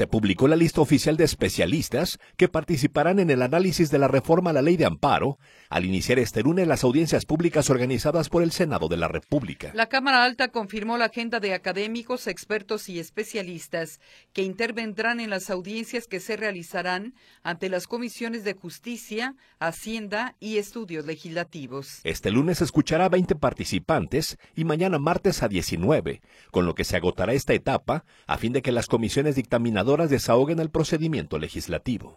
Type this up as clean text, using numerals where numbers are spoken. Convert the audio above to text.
Se publicó la lista oficial de especialistas que participarán en el análisis de la reforma a la Ley de Amparo, al iniciar este lunes las audiencias públicas organizadas por el Senado de la República. La Cámara Alta confirmó la agenda de académicos, expertos y especialistas que intervendrán en las audiencias que se realizarán ante las comisiones de Justicia, Hacienda y Estudios Legislativos. Este lunes se escuchará a 20 participantes y mañana martes a 19, con lo que se agotará esta etapa a fin de que las comisiones dictaminadoras desahoguen el procedimiento legislativo.